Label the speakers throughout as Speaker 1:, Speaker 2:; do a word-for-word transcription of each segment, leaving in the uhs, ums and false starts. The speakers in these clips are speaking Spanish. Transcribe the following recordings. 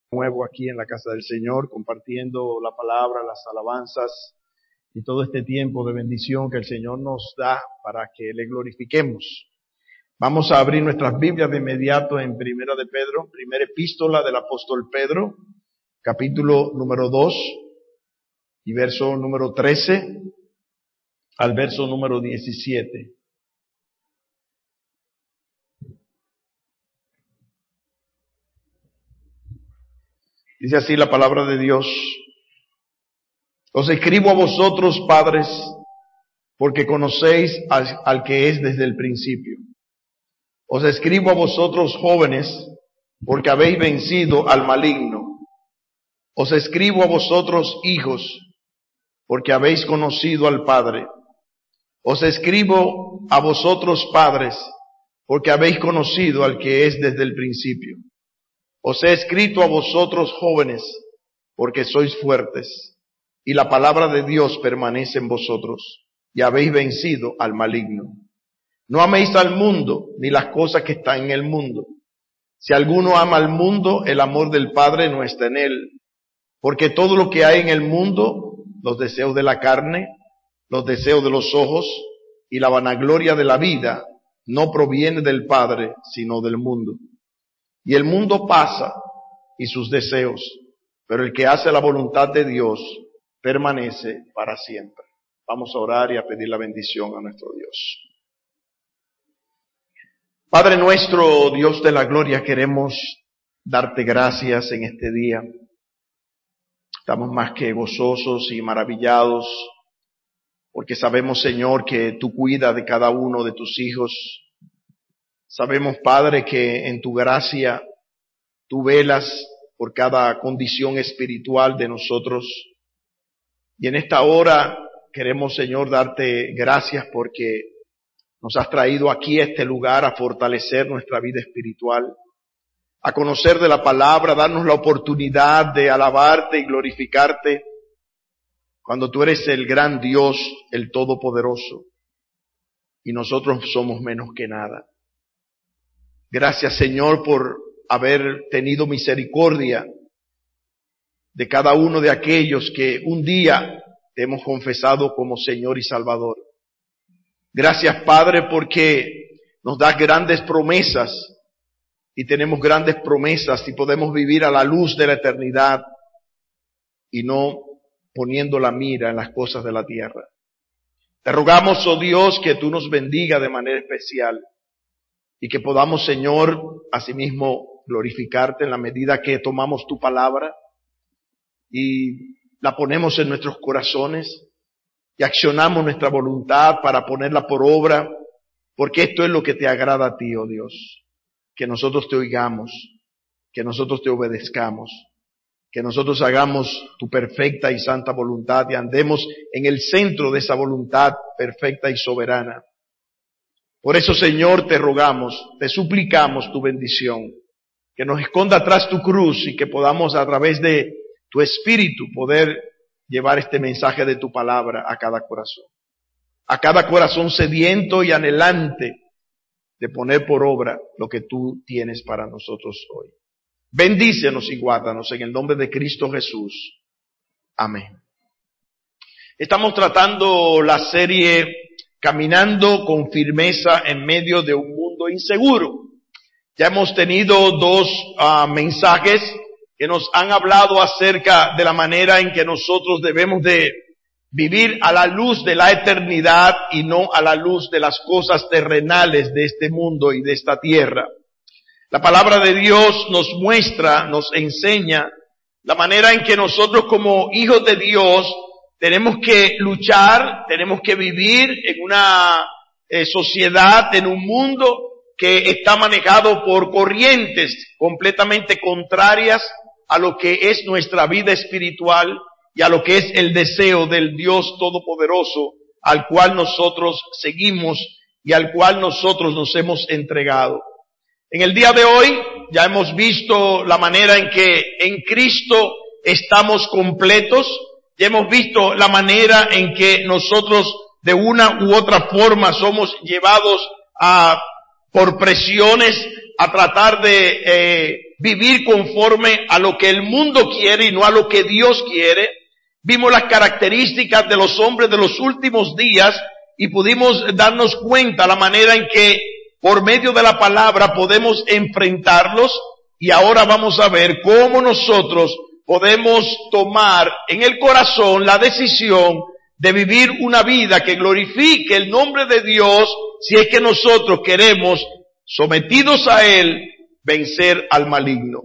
Speaker 1: Nuevo aquí en la casa del Señor, compartiendo la palabra, las alabanzas y todo este tiempo de bendición que el Señor nos da para que le glorifiquemos. Vamos a abrir nuestras Biblias de inmediato en Primera de Pedro, primera epístola del apóstol Pedro, capítulo número dos y verso número trece al verso número diecisiete. Dice así la palabra de Dios: os escribo a vosotros, padres, porque conocéis al, al que es desde el principio. Os escribo a vosotros, jóvenes, porque habéis vencido al maligno. Os escribo a vosotros, hijos, porque habéis conocido al Padre. Os escribo a vosotros, padres, porque habéis conocido al que es desde el principio. Os he escrito a vosotros, jóvenes, porque sois fuertes, y la palabra de Dios permanece en vosotros, y habéis vencido al maligno. No améis al mundo, ni las cosas que están en el mundo. Si alguno ama al mundo, el amor del Padre no está en él. Porque todo lo que hay en el mundo, los deseos de la carne, los deseos de los ojos, y la vanagloria de la vida, no proviene del Padre, sino del mundo. Y el mundo pasa, y sus deseos, pero el que hace la voluntad de Dios permanece para siempre. Vamos a orar y a pedir la bendición a nuestro Dios. Padre nuestro, Dios de la gloria, queremos darte gracias en este día. Estamos más que gozosos y maravillados, porque sabemos, Señor, que tú cuidas de cada uno de tus hijos. Sabemos, Padre, que en tu gracia tú velas por cada condición espiritual de nosotros. Y en esta hora queremos, Señor, darte gracias porque nos has traído aquí a este lugar a fortalecer nuestra vida espiritual, a conocer de la palabra, darnos la oportunidad de alabarte y glorificarte cuando tú eres el gran Dios, el Todopoderoso, y nosotros somos menos que nada. Gracias, Señor, por haber tenido misericordia de cada uno de aquellos que un día te hemos confesado como Señor y Salvador. Gracias, Padre, porque nos das grandes promesas y tenemos grandes promesas y podemos vivir a la luz de la eternidad y no poniendo la mira en las cosas de la tierra. Te rogamos, oh Dios, que tú nos bendiga de manera especial y que podamos, Señor, asimismo glorificarte en la medida que tomamos tu palabra y la ponemos en nuestros corazones y accionamos nuestra voluntad para ponerla por obra, porque esto es lo que te agrada a ti, oh Dios, que nosotros te oigamos, que nosotros te obedezcamos, que nosotros hagamos tu perfecta y santa voluntad y andemos en el centro de esa voluntad perfecta y soberana. Por eso, Señor, te rogamos, te suplicamos tu bendición, que nos esconda atrás tu cruz y que podamos a través de tu Espíritu poder llevar este mensaje de tu palabra a cada corazón, a cada corazón sediento y anhelante de poner por obra lo que tú tienes para nosotros hoy. Bendícenos y guárdanos en el nombre de Cristo Jesús. Amén. Estamos tratando la serie Caminando con firmeza en medio de un mundo inseguro. Ya hemos tenido dos uh, mensajes que nos han hablado acerca de la manera en que nosotros debemos de vivir a la luz de la eternidad y no a la luz de las cosas terrenales de este mundo y de esta tierra. La palabra de Dios nos muestra, nos enseña la manera en que nosotros como hijos de Dios tenemos que luchar, tenemos que vivir en una eh, sociedad, en un mundo que está manejado por corrientes completamente contrarias a lo que es nuestra vida espiritual y a lo que es el deseo del Dios Todopoderoso al cual nosotros seguimos y al cual nosotros nos hemos entregado. En el día de hoy ya hemos visto la manera en que en Cristo estamos completos. Ya hemos visto la manera en que nosotros de una u otra forma somos llevados a, por presiones, a tratar de eh, vivir conforme a lo que el mundo quiere y no a lo que Dios quiere. Vimos las características de los hombres de los últimos días y pudimos darnos cuenta la manera en que por medio de la palabra podemos enfrentarlos, y ahora vamos a ver cómo nosotros podemos tomar en el corazón la decisión de vivir una vida que glorifique el nombre de Dios, si es que nosotros queremos, sometidos a Él, vencer al maligno.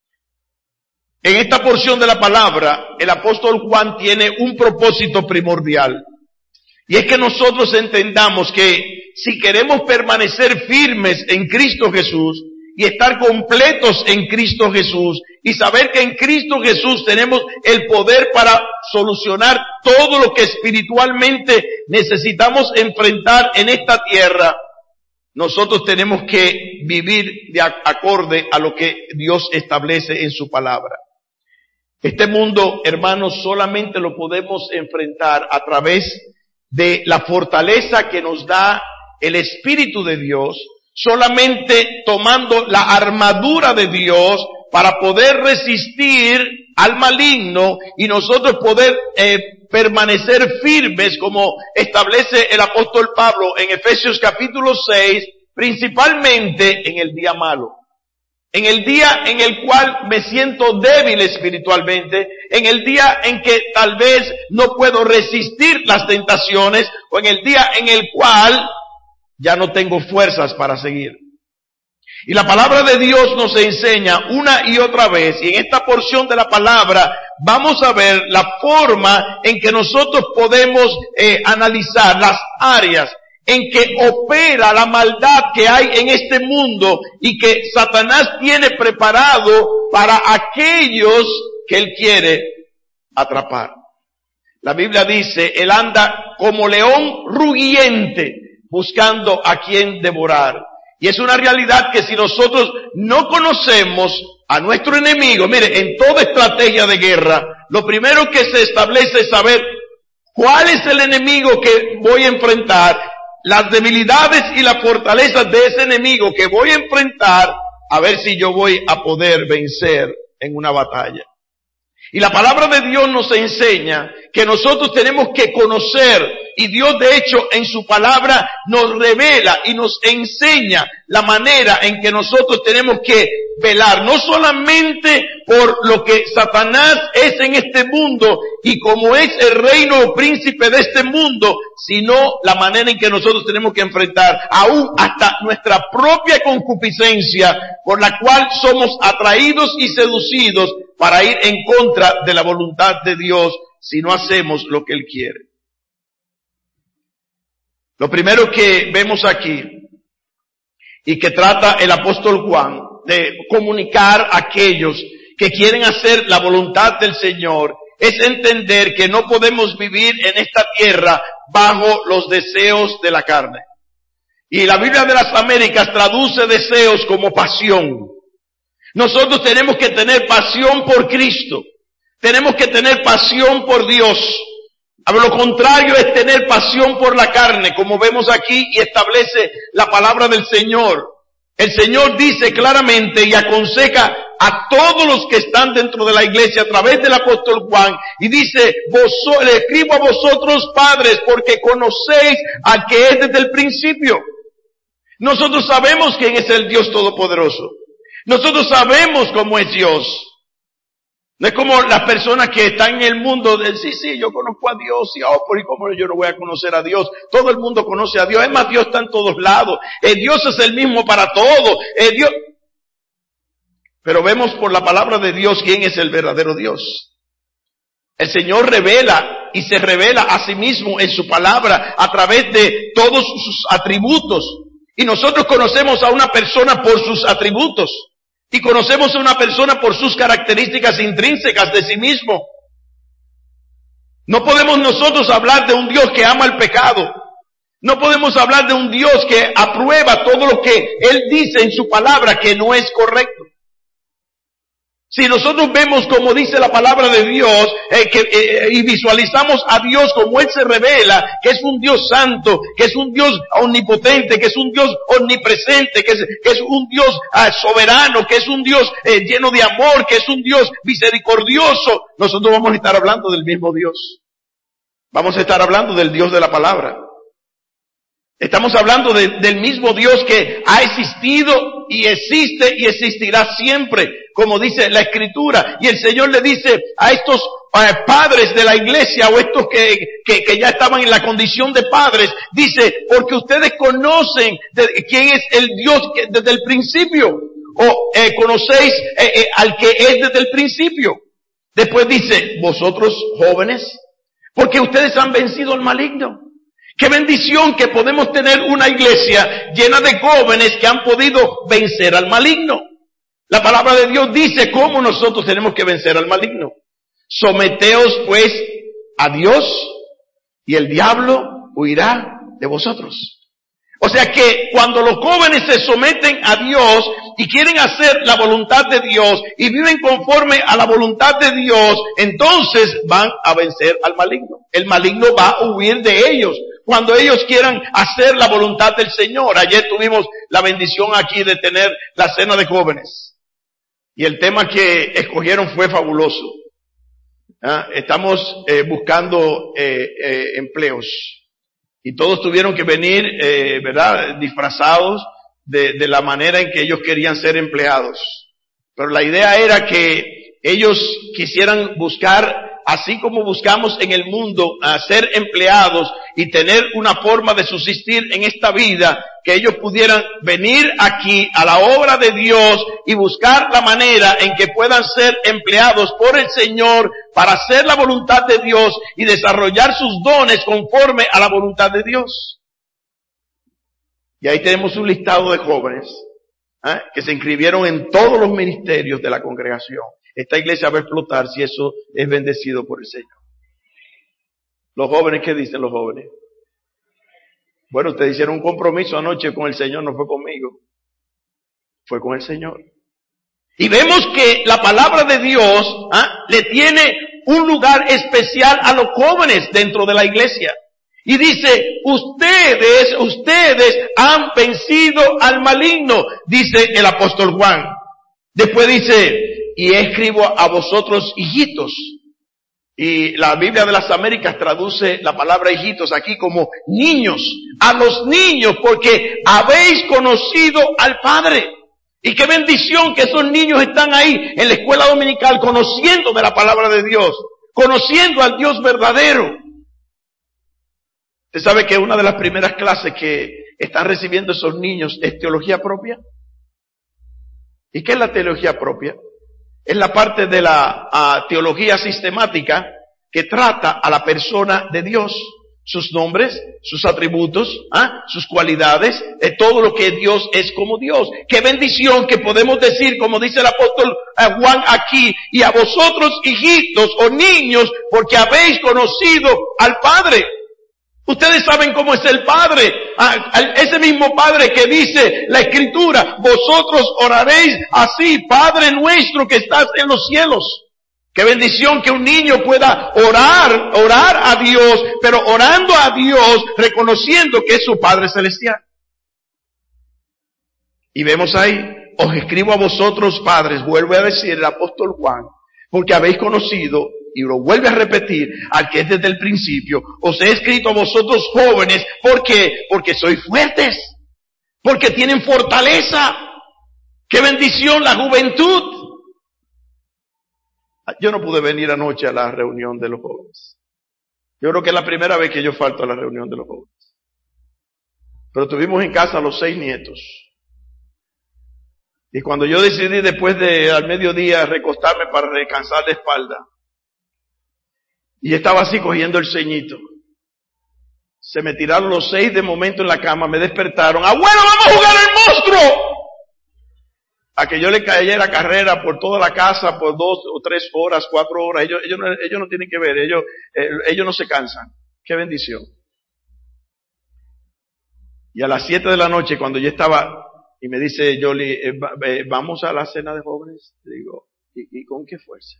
Speaker 1: En esta porción de la palabra, el apóstol Juan tiene un propósito primordial, y es que nosotros entendamos que si queremos permanecer firmes en Cristo Jesús y estar completos en Cristo Jesús y saber que en Cristo Jesús tenemos el poder para solucionar todo lo que espiritualmente necesitamos enfrentar en esta tierra, nosotros tenemos que vivir de acorde a lo que Dios establece en su palabra. Este mundo, hermanos, solamente lo podemos enfrentar a través de la fortaleza que nos da el Espíritu de Dios, solamente tomando la armadura de Dios para poder resistir al maligno y nosotros poder eh, permanecer firmes, como establece el apóstol Pablo en Efesios capítulo seis, principalmente en el día malo. En el día en el cual me siento débil espiritualmente, en el día en que tal vez no puedo resistir las tentaciones, o en el día en el cual ya no tengo fuerzas para seguir. Y la palabra de Dios nos enseña una y otra vez, y en esta porción de la palabra vamos a ver la forma en que nosotros podemos eh, analizar las áreas en que opera la maldad que hay en este mundo y que Satanás tiene preparado para aquellos que él quiere atrapar. La Biblia dice, él anda como león rugiente buscando a quien devorar. Y es una realidad que si nosotros no conocemos a nuestro enemigo, mire, en toda estrategia de guerra, lo primero que se establece es saber cuál es el enemigo que voy a enfrentar, las debilidades y las fortalezas de ese enemigo que voy a enfrentar, a ver si yo voy a poder vencer en una batalla. Y la palabra de Dios nos enseña que nosotros tenemos que conocer, y Dios de hecho en su palabra nos revela y nos enseña la manera en que nosotros tenemos que velar, no solamente por lo que Satanás es en este mundo y como es el reino o príncipe de este mundo, sino la manera en que nosotros tenemos que enfrentar aún hasta nuestra propia concupiscencia, por la cual somos atraídos y seducidos para ir en contra de la voluntad de Dios si no hacemos lo que Él quiere. Lo primero que vemos aquí y que trata el apóstol Juan de comunicar a aquellos que quieren hacer la voluntad del Señor es entender que no podemos vivir en esta tierra bajo los deseos de la carne. Y la Biblia de las Américas traduce deseos como pasión. Nosotros tenemos que tener pasión por Cristo. Tenemos que tener pasión por Dios. A lo contrario es tener pasión por la carne, como vemos aquí y establece la palabra del Señor. El Señor dice claramente y aconseja a todos los que están dentro de la iglesia a través del apóstol Juan y dice, vos, le escribo a vosotros padres porque conocéis al que es desde el principio. Nosotros sabemos quién es el Dios Todopoderoso. Nosotros sabemos cómo es Dios. No es como las personas que están en el mundo de, sí, sí, yo conozco a Dios, y oh, por y cómo yo no voy a conocer a Dios. Todo el mundo conoce a Dios, es más, Dios está en todos lados. Eh, Dios es el mismo para todos. Eh, Dios... Pero vemos por la palabra de Dios quién es el verdadero Dios. El Señor revela y se revela a sí mismo en su palabra a través de todos sus atributos. Y nosotros conocemos a una persona por sus atributos. Y conocemos a una persona por sus características intrínsecas de sí mismo. No podemos nosotros hablar de un Dios que ama el pecado. No podemos hablar de un Dios que aprueba todo lo que Él dice en su palabra que no es correcto. Si nosotros vemos como dice la palabra de Dios eh, que, eh, y visualizamos a Dios como Él se revela, que es un Dios santo, que es un Dios omnipotente, que es un Dios omnipresente, que es, que es un Dios uh, soberano, que es un Dios eh, lleno de amor, que es un Dios misericordioso, nosotros vamos a estar hablando del mismo Dios. Vamos a estar hablando del Dios de la palabra. Estamos hablando de, del mismo Dios que ha existido y existe y existirá siempre, como dice la Escritura. Y el Señor le dice a estos eh, padres de la iglesia o estos que, que, que ya estaban en la condición de padres, dice, porque ustedes conocen de, quién es el Dios que, desde el principio, o eh, conocéis eh, eh, al que es desde el principio. Después dice, vosotros jóvenes, porque ustedes han vencido al maligno. Qué bendición que podemos tener una iglesia llena de jóvenes que han podido vencer al maligno. La palabra de Dios dice cómo nosotros tenemos que vencer al maligno. Someteos pues a Dios y el diablo huirá de vosotros. O sea que cuando los jóvenes se someten a Dios y quieren hacer la voluntad de Dios y viven conforme a la voluntad de Dios, entonces van a vencer al maligno. El maligno va a huir de ellos cuando ellos quieran hacer la voluntad del Señor. Ayer tuvimos la bendición aquí de tener la cena de jóvenes y el tema que escogieron fue fabuloso. ¿Ah? Estamos eh, buscando eh, eh, empleos. Y todos tuvieron que venir, eh, ¿verdad?, disfrazados de, de la manera en que ellos querían ser empleados. Pero la idea era que ellos quisieran buscar, así como buscamos en el mundo, a ser empleados y tener una forma de subsistir en esta vida, que ellos pudieran venir aquí a la obra de Dios y buscar la manera en que puedan ser empleados por el Señor para hacer la voluntad de Dios y desarrollar sus dones conforme a la voluntad de Dios. Y ahí tenemos un listado de jóvenes ¿eh? que se inscribieron en todos los ministerios de la congregación. Esta iglesia va a explotar si eso es bendecido por el Señor. Los jóvenes, ¿qué dicen los jóvenes? Bueno, ustedes hicieron un compromiso anoche con el Señor, no fue conmigo. Fue con el Señor. Y vemos que la palabra de Dios ¿ah? le tiene un lugar especial a los jóvenes dentro de la iglesia. Y dice, ustedes, ustedes han vencido al maligno, dice el apóstol Juan. Después dice, y escribo a vosotros hijitos. Y la Biblia de las Américas traduce la palabra hijitos aquí como niños. A los niños, porque habéis conocido al Padre. Y qué bendición que esos niños están ahí en la escuela dominical conociendo de la palabra de Dios. Conociendo al Dios verdadero. ¿Usted sabe que una de las primeras clases que están recibiendo esos niños es teología propia? ¿Y qué es la teología propia? Es la parte de la uh, teología sistemática que trata a la persona de Dios, sus nombres, sus atributos, ¿ah? sus cualidades, de todo lo que Dios es como Dios. Qué bendición que podemos decir, como dice el apóstol uh, Juan aquí, y a vosotros hijitos o niños, porque habéis conocido al Padre. Ustedes saben cómo es el Padre, ese mismo Padre que dice la Escritura, vosotros oraréis así, Padre nuestro que estás en los cielos. Qué bendición que un niño pueda orar, orar a Dios, pero orando a Dios, reconociendo que es su Padre celestial. Y vemos ahí, os escribo a vosotros padres, vuelve a decir el apóstol Juan, porque habéis conocido, y lo vuelve a repetir, al que es desde el principio, os he escrito a vosotros jóvenes, ¿por qué? Porque sois fuertes, porque tienen fortaleza. ¡Qué bendición la juventud! Yo no pude venir anoche a la reunión de los jóvenes. Yo creo que es la primera vez que yo falto a la reunión de los jóvenes. Pero tuvimos en casa los seis nietos. Y cuando yo decidí después de al mediodía recostarme para descansar de espalda, y estaba así cogiendo el ceñito, se me tiraron los seis de momento en la cama, me despertaron, ¡abuelo, vamos a jugar al monstruo! A que yo le cayera carrera por toda la casa por dos o tres horas, cuatro horas, ellos, ellos, no, ellos no tienen que ver, ellos, eh, ellos no se cansan. ¡Qué bendición! Y a las siete de la noche, cuando yo estaba, y me dice Yoli, eh, eh, ¿vamos a la cena de jóvenes? Le digo, ¿Y, y con qué fuerza?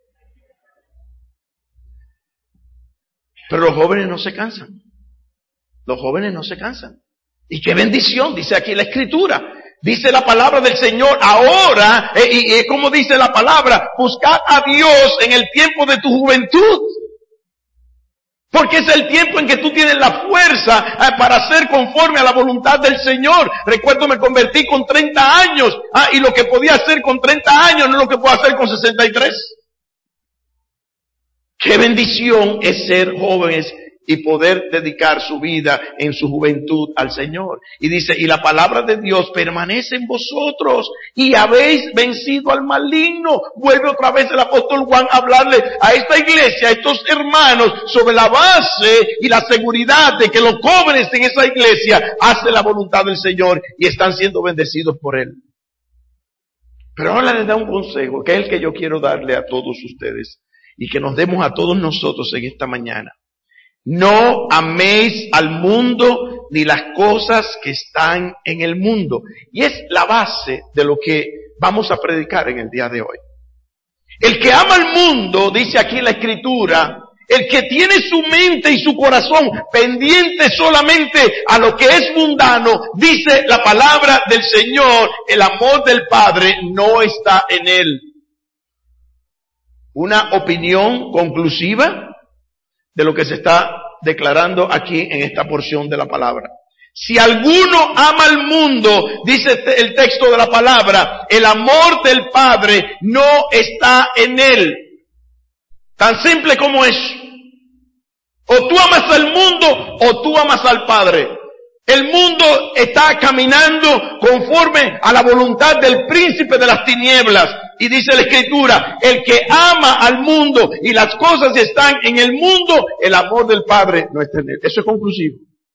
Speaker 1: Pero los jóvenes no se cansan. Los jóvenes no se cansan. Y qué bendición, dice aquí la Escritura. Dice la palabra del Señor, ahora, eh, y es como dice la palabra, buscad a Dios en el tiempo de tu juventud. Porque es el tiempo en que tú tienes la fuerza eh, para ser conforme a la voluntad del Señor. Recuerdo, me convertí con treinta años, ah, y lo que podía hacer con treinta años no es lo que puedo hacer con sesenta y tres. Qué bendición es ser jóvenes y poder dedicar su vida en su juventud al Señor. Y dice, y la palabra de Dios permanece en vosotros y habéis vencido al maligno. Vuelve otra vez el apóstol Juan a hablarle a esta iglesia, a estos hermanos, sobre la base y la seguridad de que los jóvenes en esa iglesia hacen la voluntad del Señor y están siendo bendecidos por Él. Pero ahora les da un consejo, que es el que yo quiero darle a todos ustedes y que nos demos a todos nosotros en esta mañana. No améis al mundo ni las cosas que están en el mundo. Y es la base de lo que vamos a predicar en el día de hoy. El que ama al mundo, dice aquí la Escritura, el que tiene su mente y su corazón pendiente solamente a lo que es mundano, dice la palabra del Señor, el amor del Padre no está en él. Una opinión conclusiva de lo que se está declarando aquí en esta porción de la palabra. Si alguno ama al mundo, dice el texto de la palabra, el amor del Padre no está en él. Tan simple como eso. O tú amas al mundo o tú amas al Padre. El mundo está caminando conforme a la voluntad del príncipe de las tinieblas. Y dice la Escritura, el que ama al mundo y las cosas que están en el mundo, el amor del Padre no está en él. Eso es conclusivo.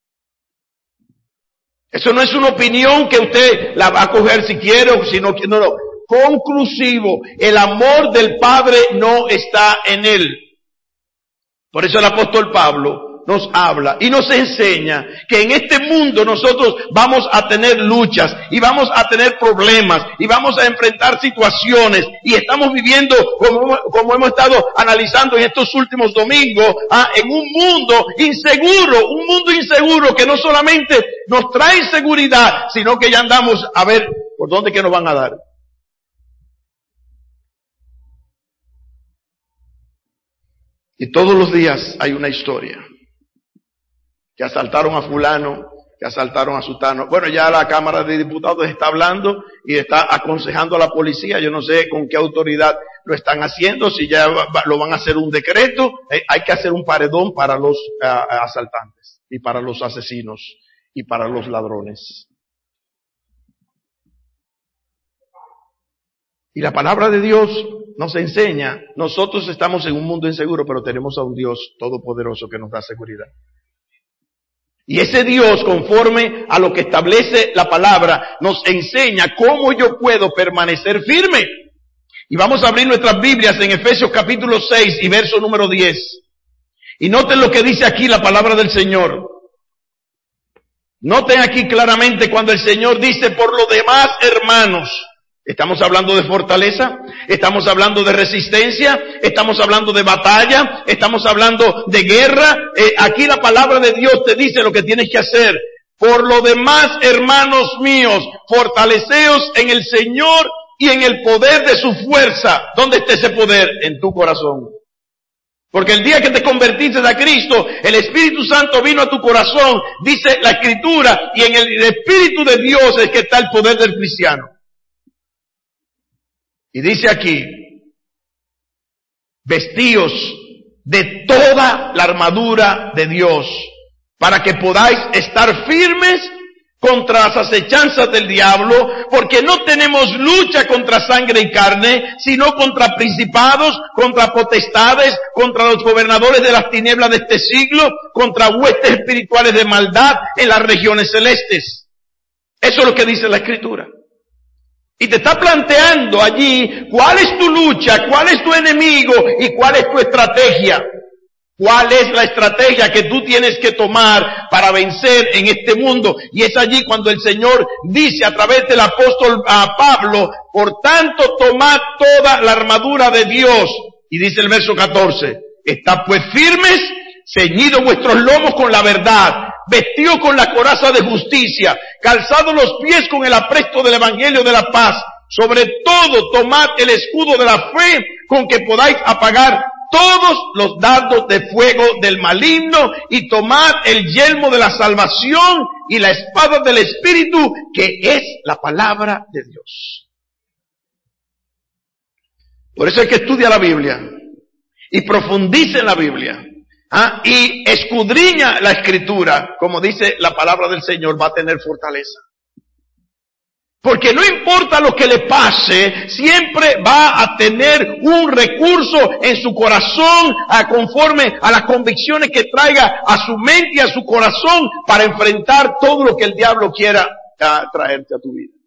Speaker 1: Eso no es una opinión que usted la va a coger si quiere o si no quiere. No, no. Conclusivo. El amor del Padre no está en él. Por eso el apóstol Pablo nos habla y nos enseña que en este mundo nosotros vamos a tener luchas y vamos a tener problemas y vamos a enfrentar situaciones y estamos viviendo como, como hemos estado analizando en estos últimos domingos, ah, en un mundo inseguro, un mundo inseguro que no solamente nos trae inseguridad, sino que ya andamos a ver por dónde que nos van a dar. Y todos los días hay una historia. Que asaltaron a fulano, que asaltaron a sutano. Bueno, ya la Cámara de Diputados está hablando y está aconsejando a la policía. Yo no sé con qué autoridad lo están haciendo, si ya lo van a hacer un decreto. Eh, hay que hacer un paredón para los uh, asaltantes y para los asesinos y para los ladrones. Y la palabra de Dios nos enseña, nosotros estamos en un mundo inseguro, pero tenemos a un Dios todopoderoso que nos da seguridad. Y ese Dios, conforme a lo que establece la palabra, nos enseña cómo yo puedo permanecer firme. Y vamos a abrir nuestras Biblias en Efesios capítulo seis y verso número diez. Y noten lo que dice aquí la palabra del Señor. Noten aquí claramente cuando el Señor dice, por lo demás, hermanos. Estamos hablando de fortaleza, estamos hablando de resistencia, estamos hablando de batalla, estamos hablando de guerra. Eh, aquí la palabra de Dios te dice lo que tienes que hacer. Por lo demás, hermanos míos, fortaleceos en el Señor y en el poder de su fuerza. ¿Dónde está ese poder? En tu corazón. Porque el día que te convertiste a Cristo, el Espíritu Santo vino a tu corazón, dice la Escritura, y en el Espíritu de Dios es que está el poder del cristiano. Y dice aquí, vestíos de toda la armadura de Dios, para que podáis estar firmes contra las acechanzas del diablo, porque no tenemos lucha contra sangre y carne, sino contra principados, contra potestades, contra los gobernadores de las tinieblas de este siglo, contra huestes espirituales de maldad en las regiones celestes. Eso es lo que dice la Escritura. Y te está planteando allí cuál es tu lucha, cuál es tu enemigo y cuál es tu estrategia. ¿Cuál es la estrategia que tú tienes que tomar para vencer en este mundo? Y es allí cuando el Señor dice a través del apóstol a Pablo, por tanto tomad toda la armadura de Dios. Y dice el verso catorce, estad pues firmes, ceñidos vuestros lomos con la verdad, vestidos con la coraza de justicia, calzados los pies con el apresto del evangelio de la paz. Sobre todo tomad el escudo de la fe con que podáis apagar todos los dardos de fuego del maligno, y tomad el yelmo de la salvación y la espada del Espíritu, que es la palabra de Dios. Por eso es que estudia la Biblia y profundice en la Biblia, ¿ah? Y escudriña la Escritura, como dice la palabra del Señor, va a tener fortaleza. Porque no importa lo que le pase, siempre va a tener un recurso en su corazón, a, conforme a las convicciones que traiga a su mente y a su corazón, para enfrentar todo lo que el diablo quiera a, traerte a tu vida.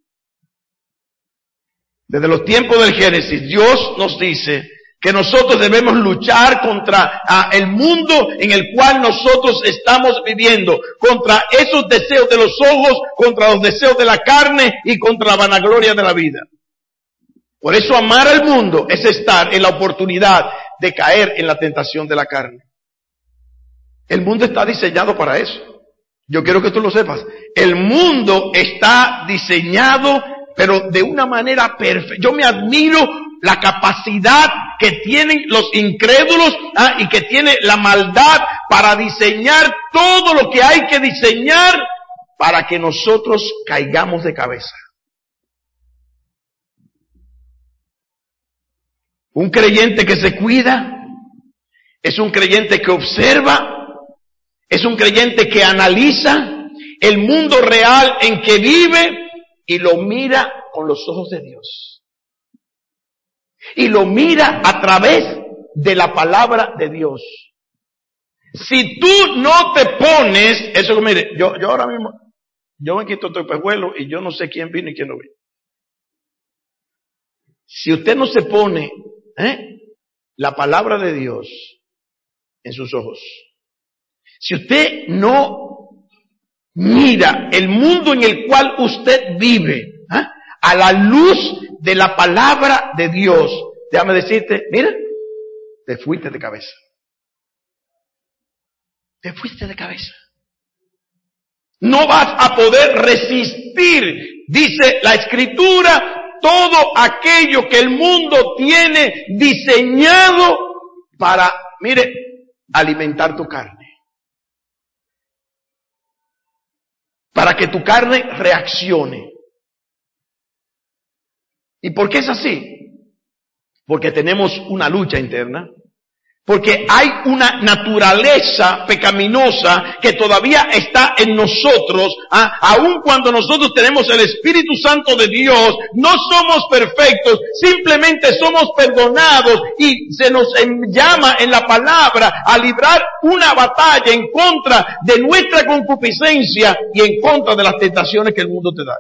Speaker 1: Desde los tiempos del Génesis, Dios nos dice que nosotros debemos luchar contra uh, el mundo en el cual nosotros estamos viviendo, contra esos deseos de los ojos, contra los deseos de la carne y contra la vanagloria de la vida. Por eso amar al mundo es estar en la oportunidad de caer en la tentación de la carne. El mundo está diseñado para eso. Yo quiero que tú lo sepas. El mundo está diseñado, pero de una manera perfecta. Yo me admiro la capacidad que tienen los incrédulos, ¿ah? y que tiene la maldad para diseñar todo lo que hay que diseñar para que nosotros caigamos de cabeza. Un creyente que se cuida es un creyente que observa, es un creyente que analiza el mundo real en que vive y lo mira con los ojos de Dios. Y lo mira a través de la palabra de Dios. Si tú no te pones, eso mire, yo, yo ahora mismo, yo me quito tu espejuelo y yo no sé quién vino y quién no vino. Si usted no se pone, ¿eh? la palabra de Dios en sus ojos, si usted no mira el mundo en el cual usted vive, ¿eh? a la luz de la palabra de Dios, déjame decirte, mira, te fuiste de cabeza. Te fuiste de cabeza. No vas a poder resistir, dice la Escritura, todo aquello que el mundo tiene diseñado para, mire, alimentar tu carne. Para que tu carne reaccione. ¿Y por qué es así? Porque tenemos una lucha interna, porque hay una naturaleza pecaminosa que todavía está en nosotros, ¿ah? Aun cuando nosotros tenemos el Espíritu Santo de Dios, no somos perfectos, simplemente somos perdonados y se nos llama en la palabra a librar una batalla en contra de nuestra concupiscencia y en contra de las tentaciones que el mundo te da.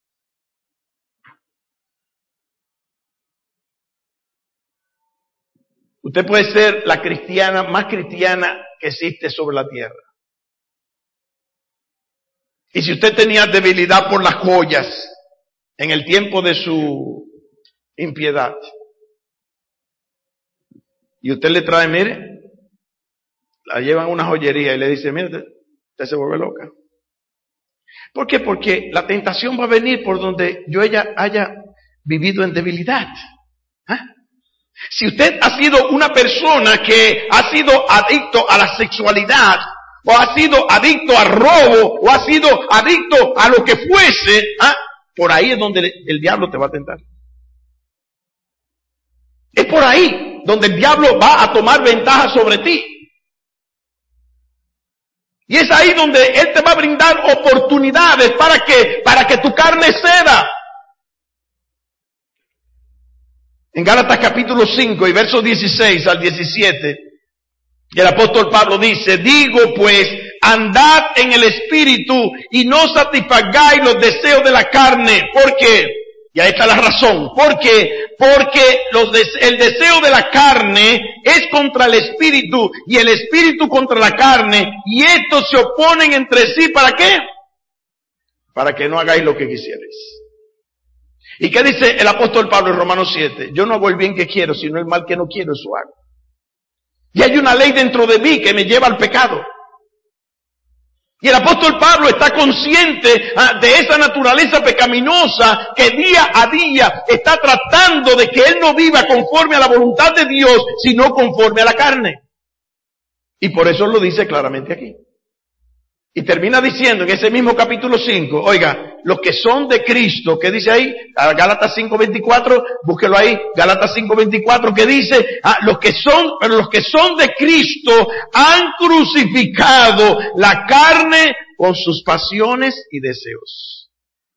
Speaker 1: Usted puede ser la cristiana más cristiana que existe sobre la tierra. Y si usted tenía debilidad por las joyas en el tiempo de su impiedad, y usted le trae, mire, la llevan a una joyería y le dice, mire, usted se vuelve loca. ¿Por qué? Porque la tentación va a venir por donde yo ella haya vivido en debilidad. ¿Ah? Si usted ha sido una persona que ha sido adicto a la sexualidad, o ha sido adicto al robo, o ha sido adicto a lo que fuese, ¿ah? por ahí es donde el diablo te va a tentar. Es por ahí donde el diablo va a tomar ventaja sobre ti. Y es ahí donde él te va a brindar oportunidades para que, para que tu carne ceda. En Gálatas capítulo cinco y versos dieciséis al diecisiete, el apóstol Pablo dice, digo pues, andad en el Espíritu y no satisfagáis los deseos de la carne, porque Y ahí está la razón. ¿Por qué? Porque los des- el deseo de la carne es contra el espíritu y el espíritu contra la carne, y estos se oponen entre sí. ¿Para qué? Para que no hagáis lo que quisierais. ¿Y qué dice el apóstol Pablo en Romanos siete? Yo no hago el bien que quiero, sino el mal que no quiero, eso hago. Y hay una ley dentro de mí que me lleva al pecado. Y el apóstol Pablo está consciente ah, de esa naturaleza pecaminosa que día a día está tratando de que él no viva conforme a la voluntad de Dios, sino conforme a la carne. Y por eso lo dice claramente aquí. Y termina diciendo en ese mismo capítulo cinco, oiga, los que son de Cristo, ¿qué dice ahí? Gálatas cinco veinticuatro, búsquelo ahí, Gálatas cinco veinticuatro, que dice, ah, los que son, pero los que son de Cristo han crucificado la carne con sus pasiones y deseos.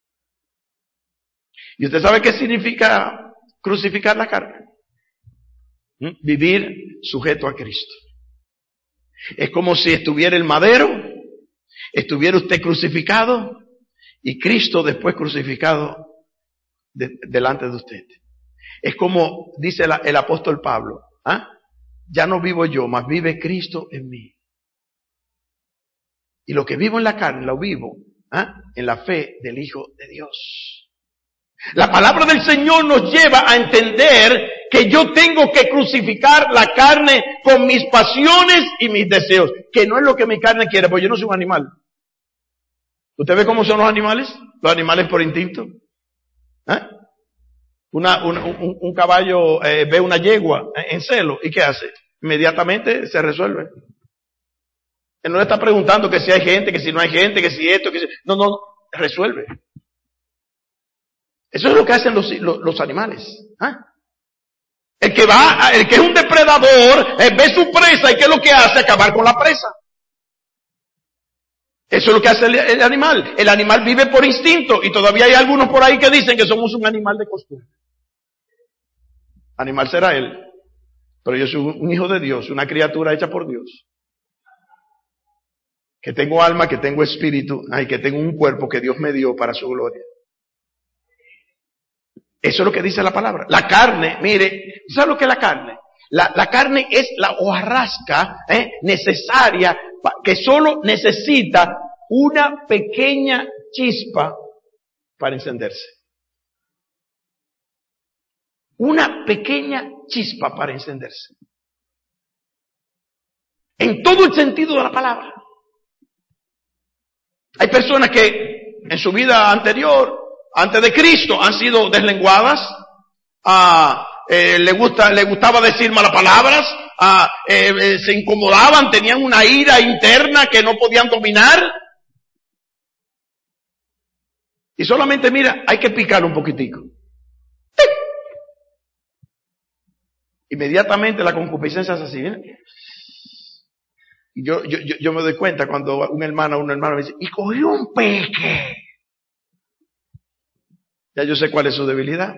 Speaker 1: ¿Y usted sabe qué significa crucificar la carne? ¿Mm? Vivir sujeto a Cristo. Es como si estuviera el madero, estuviera usted crucificado y Cristo después crucificado de, delante de usted. Es como dice la, el apóstol Pablo, ¿ah? Ya no vivo yo, mas vive Cristo en mí. Y lo que vivo en la carne, lo vivo ¿ah? en la fe del Hijo de Dios. La palabra del Señor nos lleva a entender que yo tengo que crucificar la carne con mis pasiones y mis deseos, que no es lo que mi carne quiere, porque yo no soy un animal. ¿Usted ve cómo son los animales? Los animales por instinto. ¿Eh? Una, una, un, un caballo eh, ve una yegua en celo, ¿y qué hace? Inmediatamente se resuelve. Él no le está preguntando que si hay gente, que si no hay gente, que si esto, que si... No, no, resuelve. Eso es lo que hacen los, los, los animales. ¿Eh? El que va, el que es un depredador, eh, ve su presa y ¿qué es lo que hace? Acabar con la presa. Eso es lo que hace el, el animal. El animal vive por instinto y todavía hay algunos por ahí que dicen que somos un animal de costumbre. Animal será él. Pero yo soy un hijo de Dios, una criatura hecha por Dios. Que tengo alma, que tengo espíritu, ay, que tengo un cuerpo que Dios me dio para su gloria. Eso es lo que dice la palabra. La carne, mire, ¿sabe lo que es la carne? La, la carne es la hojarasca eh, necesaria, que solo necesita una pequeña chispa para encenderse. Una pequeña chispa para encenderse. En todo el sentido de la palabra. Hay personas que en su vida anterior, antes de Cristo, han sido deslenguadas, ah, eh, le gusta, le gustaba decir malas palabras, ah, eh, eh, se incomodaban, tenían una ira interna que no podían dominar. Y solamente, mira, hay que picar un poquitico. ¡Sí! Inmediatamente la concupiscencia es así, ¿eh? Y yo, yo, yo, yo me doy cuenta cuando un hermano o un hermano me dice, y cogió un peque. Ya yo sé cuál es su debilidad.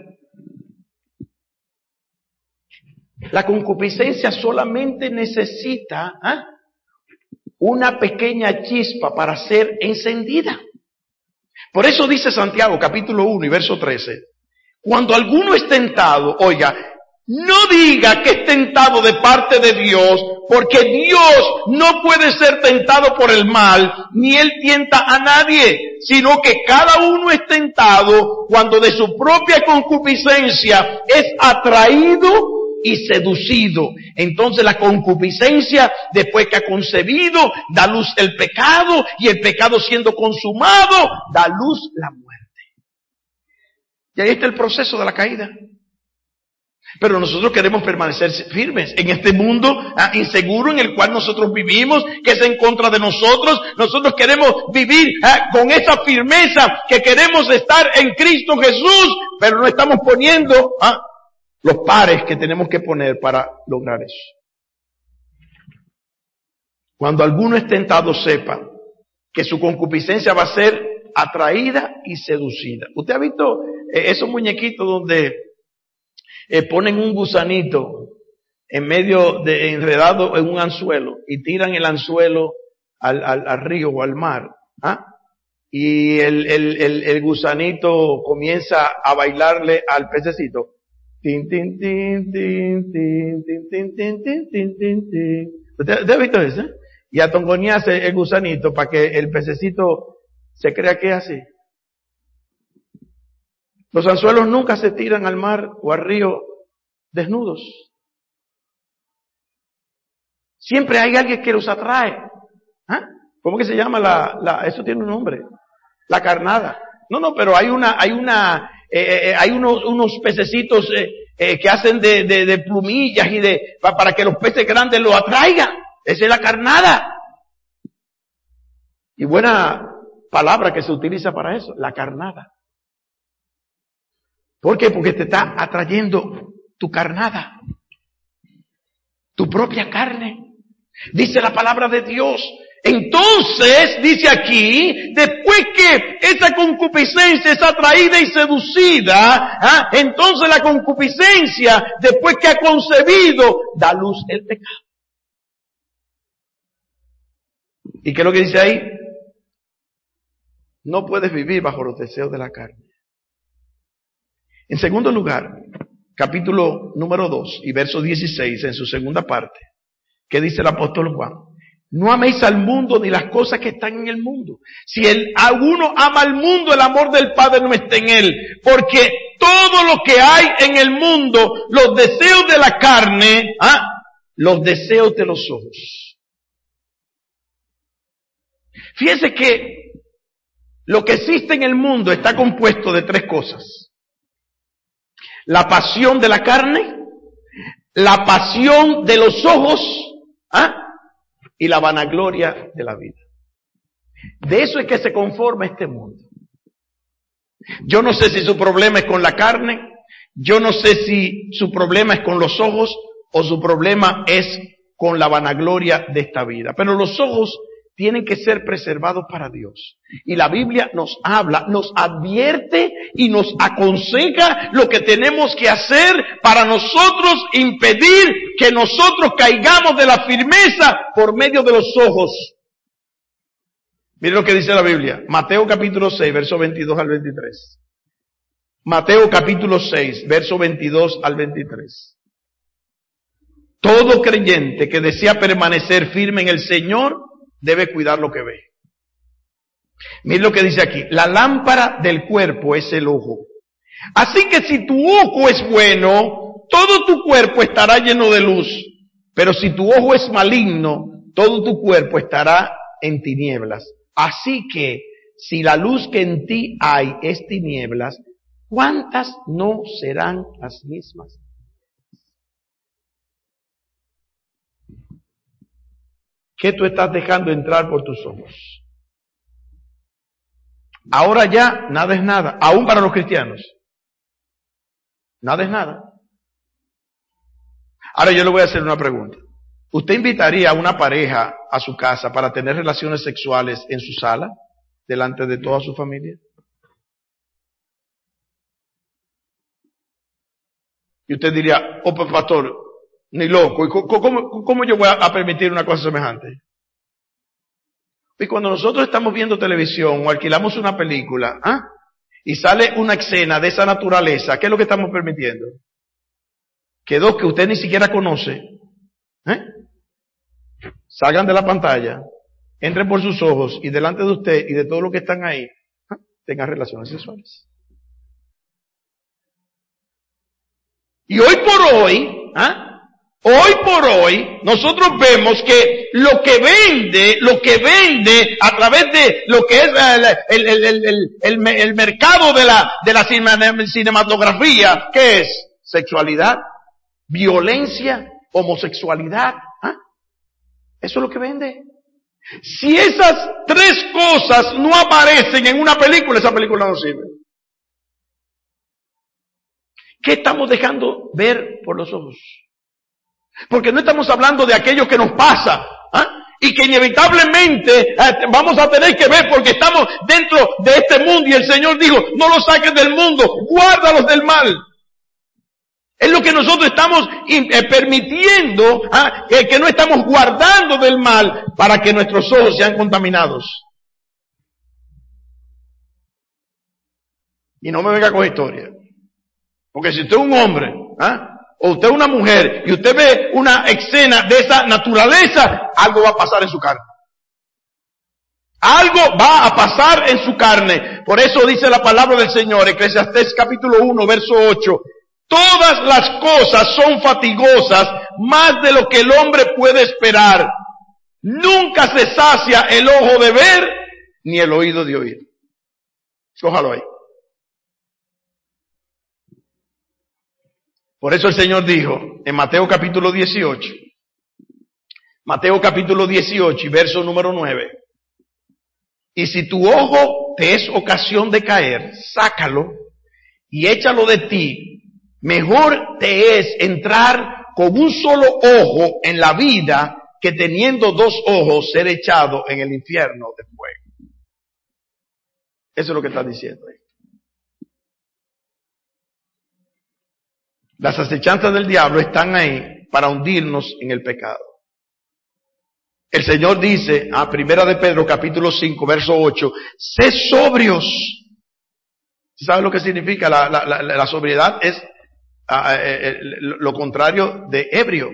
Speaker 1: La concupiscencia solamente necesita ¿eh? una pequeña chispa para ser encendida. Por eso dice Santiago capítulo uno y verso trece, cuando alguno es tentado, oiga, no diga que es tentado de parte de Dios, porque Dios no puede ser tentado por el mal, ni Él tienta a nadie, sino que cada uno es tentado cuando de su propia concupiscencia es atraído y seducido. Entonces la concupiscencia, después que ha concebido, da luz el pecado, y el pecado siendo consumado, da luz la muerte. Y ahí está el proceso de la caída. Pero nosotros queremos permanecer firmes en este mundo ah, inseguro en el cual nosotros vivimos, que es en contra de nosotros. Nosotros queremos vivir ah, con esa firmeza que queremos estar en Cristo Jesús, pero no estamos poniendo ah, los pares que tenemos que poner para lograr eso. Cuando alguno es tentado, sepa que su concupiscencia va a ser atraída y seducida. ¿Usted ha visto eh, esos muñequitos donde Eh, ponen un gusanito en medio de enredado en un anzuelo y tiran el anzuelo al, al, al río o al mar? ¿Ah? y el, el, el, el gusanito comienza a bailarle al pececito. Tin, tin, tin, tin, tin, tin, tin, tin, tin, tin, tin, tin. ¿Usted ha visto eso? Y a tongonearse el gusanito para que el pececito se crea que es así. Los anzuelos nunca se tiran al mar o al río desnudos. Siempre hay alguien que los atrae. ¿Ah? ¿Cómo que se llama la, la, eso tiene un nombre? La carnada. No, no, pero hay una, hay una, eh, eh, hay unos, unos pececitos eh, eh, que hacen de, de, de plumillas y de, pa, para que los peces grandes lo atraigan. Esa es la carnada. Y buena palabra que se utiliza para eso, la carnada. ¿Por qué? Porque te está atrayendo tu carnada, tu propia carne. Dice la palabra de Dios. Entonces, dice aquí, después que esa concupiscencia es atraída y seducida, ¿ah? Entonces la concupiscencia, después que ha concebido, da luz el pecado. ¿Y qué es lo que dice ahí? No puedes vivir bajo los deseos de la carne. En segundo lugar, capítulo número dos y verso dieciséis, en su segunda parte, ¿qué dice el apóstol Juan? No améis al mundo ni las cosas que están en el mundo. Si el, alguno ama al mundo, el amor del Padre no está en él. Porque todo lo que hay en el mundo, los deseos de la carne, ¿ah? Los deseos de los ojos. Fíjense que lo que existe en el mundo está compuesto de tres cosas. La pasión de la carne, la pasión de los ojos, ¿ah? Y la vanagloria de la vida. De eso es que se conforma este mundo. Yo no sé si su problema es con la carne, yo no sé si su problema es con los ojos o su problema es con la vanagloria de esta vida. Pero los ojos tienen que ser preservados para Dios. Y la Biblia nos habla, nos advierte y nos aconseja lo que tenemos que hacer para nosotros impedir que nosotros caigamos de la firmeza por medio de los ojos. Miren lo que dice la Biblia. Mateo capítulo seis, verso veintidós al veintitrés. Mateo capítulo seis, verso veintidós al veintitrés. Todo creyente que desea permanecer firme en el Señor debe cuidar lo que ve. Miren lo que dice aquí. La lámpara del cuerpo es el ojo. Así que si tu ojo es bueno, todo tu cuerpo estará lleno de luz. Pero si tu ojo es maligno, todo tu cuerpo estará en tinieblas. Así que si la luz que en ti hay es tinieblas, ¿cuántas no serán las mismas? ¿Qué tú estás dejando entrar por tus ojos? Ahora ya nada es nada, aún para los cristianos. Nada es nada. Ahora yo le voy a hacer una pregunta. ¿Usted invitaría a una pareja a su casa para tener relaciones sexuales en su sala, delante de toda su familia? Y usted diría, oh, pastor, ni loco, ¿cómo, cómo yo voy a permitir una cosa semejante? Y cuando nosotros estamos viendo televisión o alquilamos una película, ¿ah? Y sale una escena de esa naturaleza, ¿qué es lo que estamos permitiendo? Que dos que usted ni siquiera conoce, ¿eh? Salgan de la pantalla, entren por sus ojos y delante de usted y de todos los que están ahí, ¿ah? Tengan relaciones sexuales. Y hoy por hoy, ¿ah? Hoy por hoy, nosotros vemos que lo que vende, lo que vende a través de lo que es el, el, el, el, el, el mercado de la, de la cinematografía, ¿qué es? Sexualidad, violencia, homosexualidad, ¿ah? Eso es lo que vende. Si esas tres cosas no aparecen en una película, esa película no sirve. ¿Qué estamos dejando ver por los ojos? Porque no estamos hablando de aquello que nos pasa, ¿ah? Y que inevitablemente eh, vamos a tener que ver porque estamos dentro de este mundo y el Señor dijo, no los saques del mundo, guárdalos del mal. Es lo que nosotros estamos eh, permitiendo, ¿ah? que, que no estamos guardando del mal para que nuestros ojos sean contaminados. Y no me venga con historia. Porque si usted es un hombre, ¿ah? o usted es una mujer, y usted ve una escena de esa naturaleza, algo va a pasar en su carne. Algo va a pasar en su carne. Por eso dice la palabra del Señor, Eclesiastés capítulo uno, verso ocho. Todas las cosas son fatigosas, más de lo que el hombre puede esperar. Nunca se sacia el ojo de ver, ni el oído de oír. Cójalo ahí. Por eso el Señor dijo en Mateo capítulo dieciocho, Mateo capítulo dieciocho y verso número nueve. Y si tu ojo te es ocasión de caer, sácalo y échalo de ti. Mejor te es entrar con un solo ojo en la vida que teniendo dos ojos ser echado en el infierno de fuego. Eso es lo que está diciendo ahí. Las acechanzas del diablo están ahí para hundirnos en el pecado. El Señor dice, a Primera de Pedro capítulo cinco, verso ocho, sé sobrios. ¿Sabe lo que significa? La, la, la, la sobriedad es uh, eh, lo contrario de ebrio.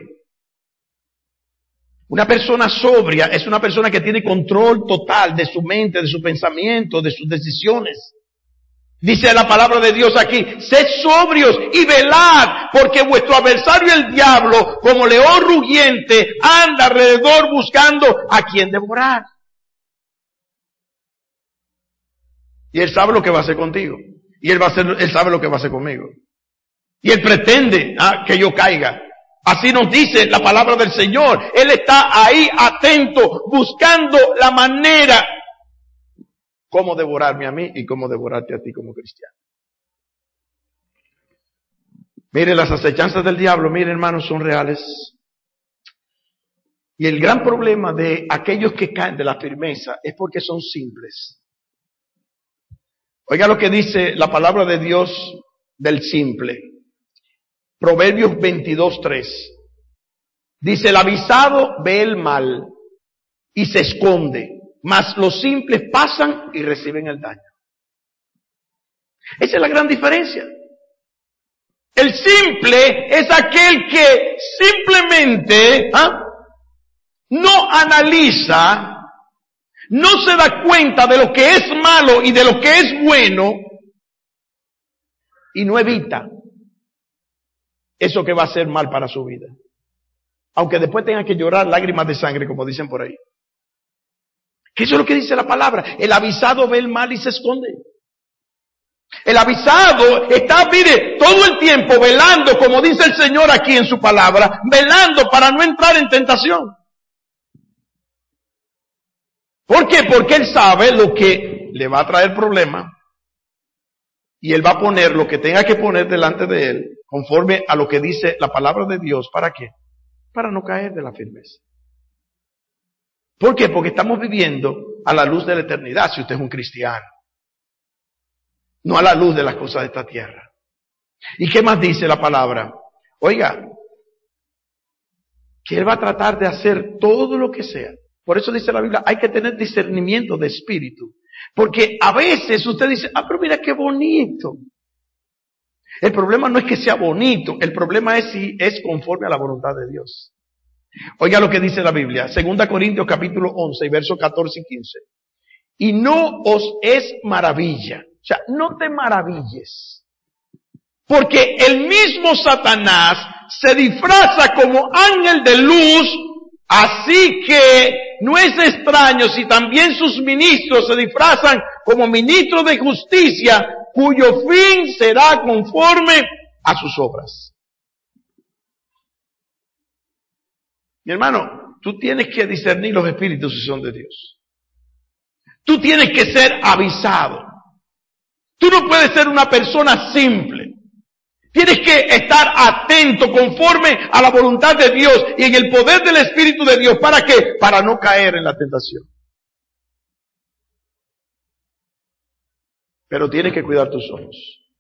Speaker 1: Una persona sobria es una persona que tiene control total de su mente, de su pensamiento, de sus decisiones. Dice la palabra de Dios aquí, sed sobrios y velad, porque vuestro adversario el diablo, como león rugiente, anda alrededor buscando a quien devorar. Y él sabe lo que va a hacer contigo. Y él va a hacer, él sabe lo que va a hacer conmigo. Y él pretende ah, que yo caiga. Así nos dice la palabra del Señor. Él está ahí atento, buscando la manera cómo devorarme a mí y cómo devorarte a ti como cristiano. Mire, las acechanzas del diablo, mire hermanos, son reales. Y el gran problema de aquellos que caen de la firmeza es porque son simples. Oiga lo que dice la palabra de Dios del simple. Proverbios veintidós, tres. Dice, el avisado ve el mal y se esconde, mas los simples pasan y reciben el daño. Esa es la gran diferencia. El simple es aquel que simplemente ¿ah? no analiza, no se da cuenta de lo que es malo y de lo que es bueno y no evita eso que va a ser mal para su vida. Aunque después tenga que llorar lágrimas de sangre, como dicen por ahí. Que eso es lo que dice la palabra. El avisado ve el mal y se esconde. El avisado está, mire, todo el tiempo velando, como dice el Señor aquí en su palabra, velando para no entrar en tentación. ¿Por qué? Porque él sabe lo que le va a traer problema y él va a poner lo que tenga que poner delante de él, conforme a lo que dice la palabra de Dios. ¿Para qué? Para no caer de la firmeza. ¿Por qué? Porque estamos viviendo a la luz de la eternidad, si usted es un cristiano. No a la luz de las cosas de esta tierra. ¿Y qué más dice la palabra? Oiga, que él va a tratar de hacer todo lo que sea. Por eso dice la Biblia, hay que tener discernimiento de espíritu. Porque a veces usted dice, ah, pero mira qué bonito. El problema no es que sea bonito, el problema es si es conforme a la voluntad de Dios. Oiga lo que dice la Biblia, Segunda Corintios capítulo once y versos catorce y quince. Y no os es maravilla, o sea, no te maravilles, porque el mismo Satanás se disfraza como ángel de luz, así que no es extraño si también sus ministros se disfrazan como ministros de justicia, cuyo fin será conforme a sus obras. Mi hermano, tú tienes que discernir los espíritus si son de Dios. Tú tienes que ser avisado. Tú no puedes ser una persona simple. Tienes que estar atento conforme a la voluntad de Dios y en el poder del Espíritu de Dios. ¿Para qué? Para no caer en la tentación. Pero tienes que cuidar tus ojos.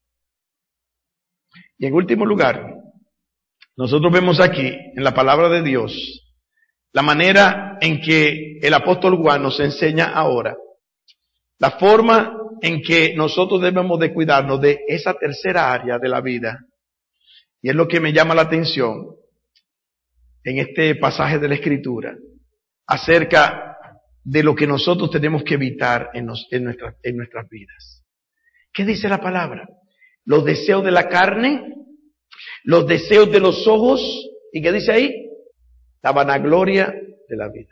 Speaker 1: Y en último lugar, nosotros vemos aquí, en la palabra de Dios, la manera en que el apóstol Juan nos enseña ahora La forma en que nosotros debemos de cuidarnos de esa tercera área de la vida, y es lo que me llama la atención en este pasaje de la Escritura, acerca de lo que nosotros tenemos que evitar en, nos, en, nuestra, en nuestras vidas. ¿Qué dice la palabra? Los deseos de la carne, los deseos de los ojos, ¿y qué dice ahí? La vanagloria de la vida.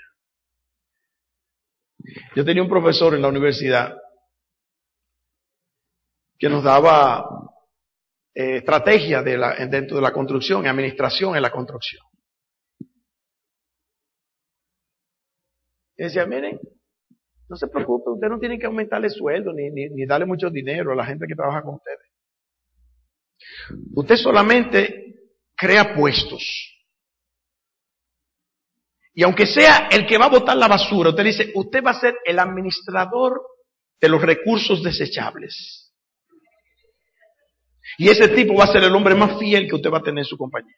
Speaker 1: Yo tenía un profesor en la universidad que nos daba eh, estrategia de la, dentro de la construcción y administración en la construcción. Y decía, miren, no se preocupen, ustedes no tienen que aumentarle sueldo ni, ni, ni darle mucho dinero a la gente que trabaja con ustedes. Usted solamente crea puestos. Y aunque sea el que va a botar la basura, usted dice, usted va a ser el administrador de los recursos desechables. Y ese tipo va a ser el hombre más fiel que usted va a tener en su compañía.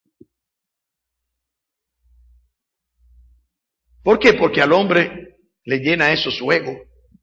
Speaker 1: ¿Por qué? Porque al hombre le llena eso su ego.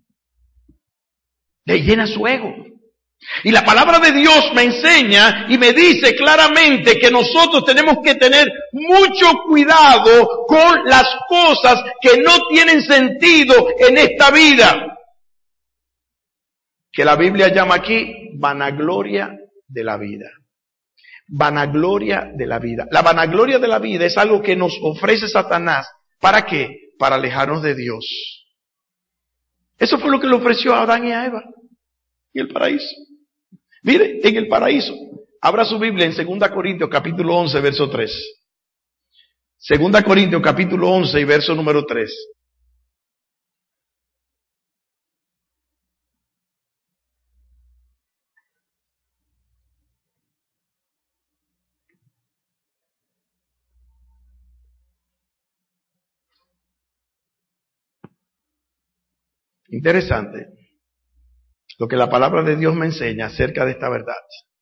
Speaker 1: Le llena su ego. Y la palabra de Dios me enseña y me dice claramente que nosotros tenemos que tener mucho cuidado con las cosas que no tienen sentido en esta vida. Que la Biblia llama aquí vanagloria de la vida. Vanagloria de la vida. La vanagloria de la vida es algo que nos ofrece Satanás. ¿Para qué? Para alejarnos de Dios. Eso fue lo que le ofreció a Adán y a Eva en el paraíso. Mire, en el paraíso. Abra su Biblia en Segunda Corintios capítulo once, verso tres. Segunda Corintios capítulo once y verso número tres. Interesante lo que la palabra de Dios me enseña acerca de esta verdad.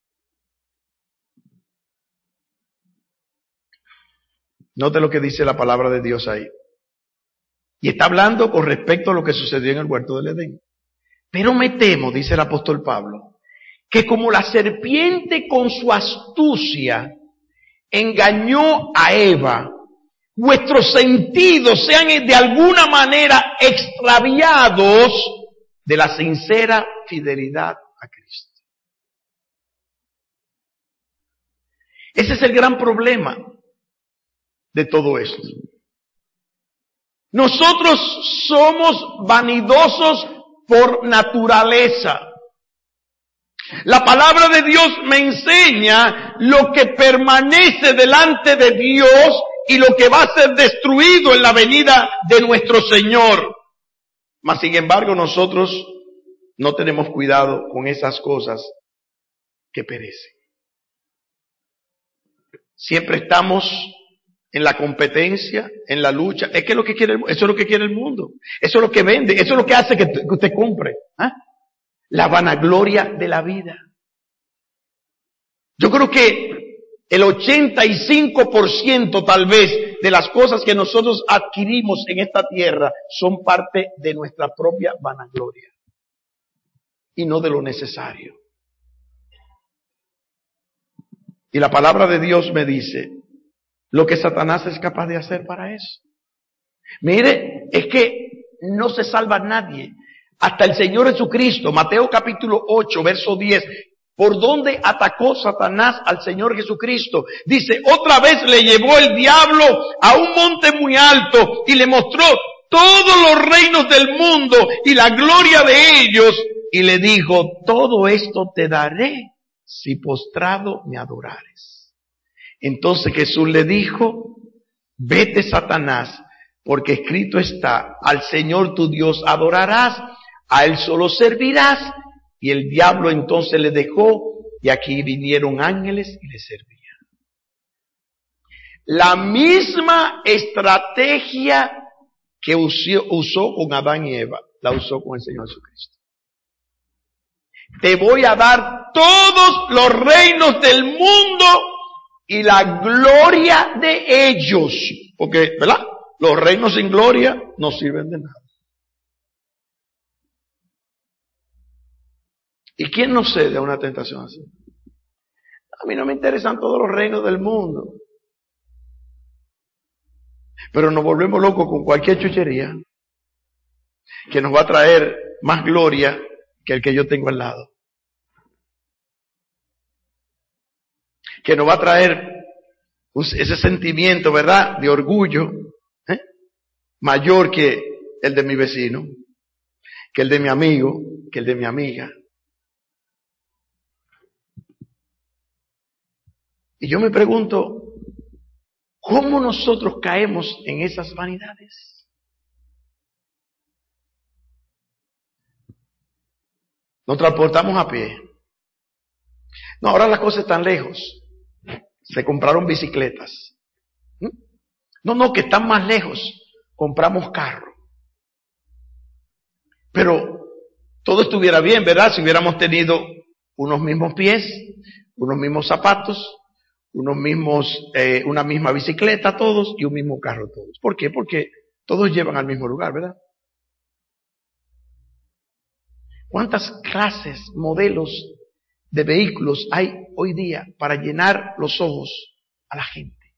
Speaker 1: Note lo que dice la palabra de Dios ahí. Y está hablando con respecto a lo que sucedió en el huerto del Edén. Pero me temo, dice el apóstol Pablo, que como la serpiente con su astucia engañó a Eva, vuestros sentidos sean de alguna manera extraviados de la sincera fidelidad a Cristo. Ese es el gran problema de todo esto. Nosotros somos vanidosos por naturaleza. La palabra de Dios me enseña lo que permanece delante de Dios y lo que va a ser destruido en la venida de nuestro Señor. Mas sin embargo nosotros no tenemos cuidado con esas cosas que perecen. Siempre estamos en la competencia, en la lucha. Es que es lo que quiere, eso es lo que quiere el mundo. Eso es lo que vende, eso es lo que hace que, que usted compre. ¿Ah? La vanagloria de la vida. Yo creo que el ochenta y cinco por ciento tal vez de las cosas que nosotros adquirimos en esta tierra son parte de nuestra propia vanagloria y no de lo necesario. Y la palabra de Dios me dice lo que Satanás es capaz de hacer para eso. Mire, es que no se salva nadie. Hasta el Señor Jesucristo, Mateo capítulo ocho, verso diez, ¿por dónde atacó Satanás al Señor Jesucristo? Dice, otra vez le llevó el diablo a un monte muy alto y le mostró todos los reinos del mundo y la gloria de ellos y le dijo, todo esto te daré si postrado me adorares. Entonces Jesús le dijo, vete Satanás, porque escrito está, al Señor tu Dios adorarás, a Él solo servirás. Y el diablo entonces le dejó, y aquí vinieron ángeles y le servían. La misma estrategia que usó, usó con Adán y Eva, la usó con el Señor Jesucristo. Te voy a dar todos los reinos del mundo y la gloria de ellos. Porque, ¿verdad? Los reinos sin gloria no sirven de nada. ¿Y quién no cede a una tentación así? A mí no me interesan todos los reinos del mundo. Pero nos volvemos locos con cualquier chuchería que nos va a traer más gloria que el que yo tengo al lado. Que nos va a traer ese sentimiento, ¿verdad?, de orgullo, ¿eh?, mayor que el de mi vecino, que el de mi amigo, que el de mi amiga. Y yo me pregunto, ¿cómo nosotros caemos en esas vanidades? Nos transportamos a pie. No, ahora las cosas están lejos. Se compraron bicicletas. ¿Mm? No, no, que están más lejos. Compramos carro. Pero todo estuviera bien, ¿verdad? Si hubiéramos tenido unos mismos pies, unos mismos zapatos, unos mismos, eh, una misma bicicleta todos y un mismo carro todos. ¿Por qué? Porque todos llevan al mismo lugar, ¿verdad? ¿Cuántas clases, modelos de vehículos hay hoy día para llenar los ojos a la gente?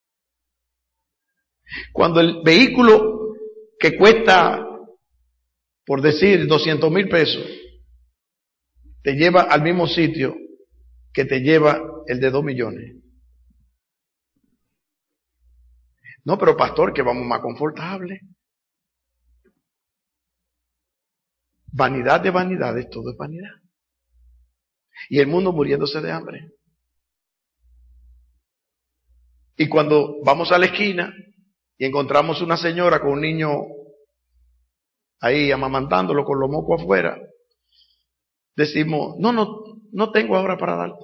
Speaker 1: Cuando el vehículo que cuesta, por decir, doscientos mil pesos, te lleva al mismo sitio que te lleva el de dos millones. No, pero pastor, que vamos más confortable. Vanidad de vanidades, todo es vanidad. Y el mundo muriéndose de hambre. Y cuando vamos a la esquina y encontramos una señora con un niño ahí amamantándolo con los mocos afuera, decimos, no, no, no tengo ahora para darte.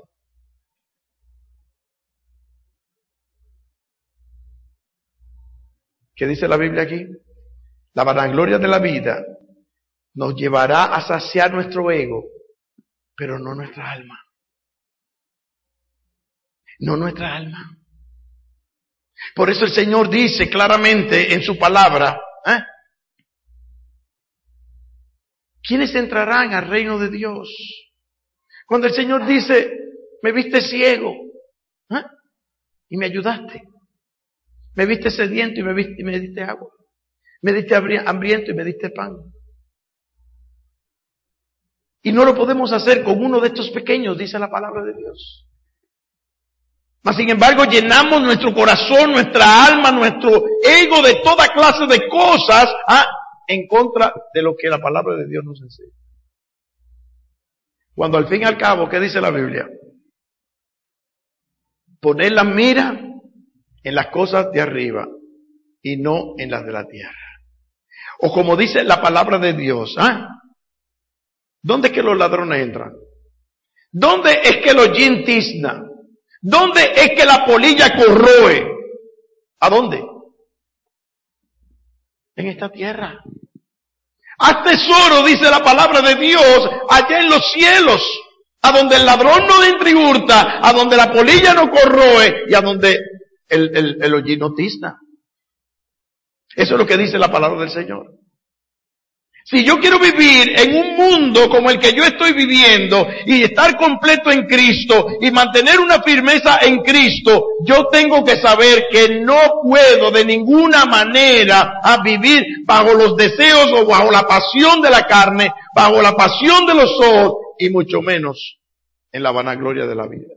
Speaker 1: ¿Qué dice la Biblia aquí? La vanagloria de la vida nos llevará a saciar nuestro ego, pero no nuestra alma. No nuestra alma. Por eso el Señor dice claramente en su palabra, ¿eh?, ¿quiénes entrarán al reino de Dios? Cuando el Señor dice, me viste ciego, ¿eh?, y me ayudaste. Me viste sediento y me, viste, y me diste agua. Me diste hambriento y me diste pan. Y no lo podemos hacer con uno de estos pequeños, dice la palabra de Dios. Mas sin embargo llenamos nuestro corazón, nuestra alma, nuestro ego de toda clase de cosas, ¿ah?, en contra de lo que la palabra de Dios nos enseña. Cuando al fin y al cabo, ¿qué dice la Biblia? Poner la mira en las cosas de arriba y no en las de la tierra. O como dice la palabra de Dios, ¿ah?, ¿dónde es que los ladrones entran? ¿Dónde es que los yin tiznan? ¿Dónde es que la polilla corroe? ¿A dónde? En esta tierra. Haz tesoro, dice la palabra de Dios, allá en los cielos, a donde el ladrón no entra y hurta, a donde la polilla no corroe y a donde el, el, el hollín no tizna. Eso es lo que dice la palabra del Señor. Si yo quiero vivir en un mundo como el que yo estoy viviendo y estar completo en Cristo y mantener una firmeza en Cristo, yo tengo que saber que no puedo de ninguna manera a vivir bajo los deseos o bajo la pasión de la carne, bajo la pasión de los ojos y mucho menos en la vanagloria de la vida.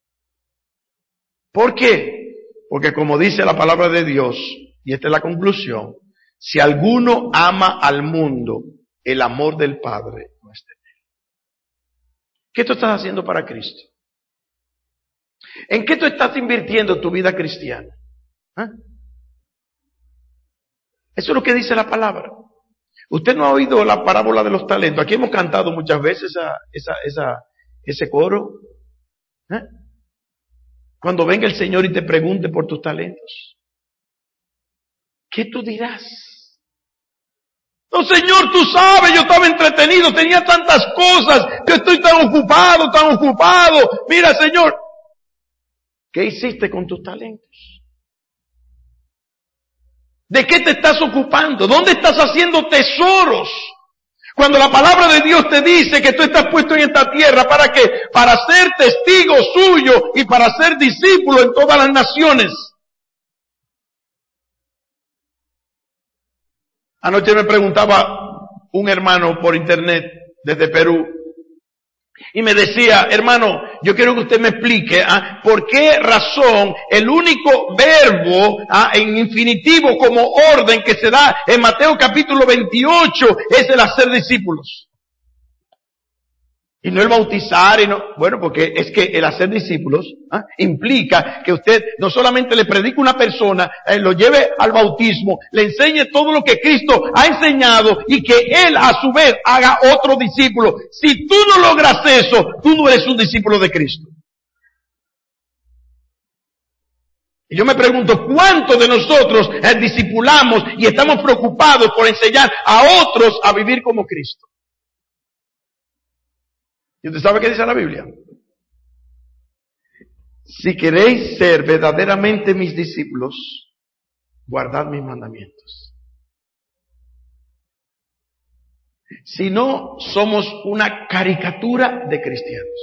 Speaker 1: ¿Por qué? Porque como dice la palabra de Dios, y esta es la conclusión, si alguno ama al mundo, el amor del Padre no es de él. ¿Qué tú estás haciendo para Cristo? ¿En qué tú estás invirtiendo tu vida cristiana? ¿Ah? Eso es lo que dice la palabra. Usted no ha oído la parábola de los talentos. Aquí hemos cantado muchas veces esa, esa, esa, ese coro. ¿Eh? Cuando venga el Señor y te pregunte por tus talentos, ¿qué tú dirás? No, Señor, tú sabes, yo estaba entretenido, tenía tantas cosas, yo estoy tan ocupado, tan ocupado. Mira, Señor, ¿qué hiciste con tus talentos? ¿De qué te estás ocupando? ¿Dónde estás haciendo tesoros? Cuando la palabra de Dios te dice que tú estás puesto en esta tierra, ¿para qué? Para ser testigo suyo y para ser discípulo en todas las naciones. Anoche me preguntaba un hermano por internet desde Perú y me decía, hermano, yo quiero que usted me explique ¿ah? por qué razón el único verbo ¿ah? en infinitivo como orden que se da en Mateo capítulo veintiocho es el hacer discípulos. Y no el bautizar, y no, bueno, porque es que el hacer discípulos ¿ah? implica que usted no solamente le predique a una persona, eh, lo lleve al bautismo, le enseñe todo lo que Cristo ha enseñado y que él a su vez haga otro discípulo. Si tú no logras eso, tú no eres un discípulo de Cristo. Y yo me pregunto, ¿cuántos de nosotros eh, discipulamos y estamos preocupados por enseñar a otros a vivir como Cristo? ¿Y usted sabe qué dice la Biblia? Si queréis ser verdaderamente mis discípulos, guardad mis mandamientos. Si no, somos una caricatura de cristianos.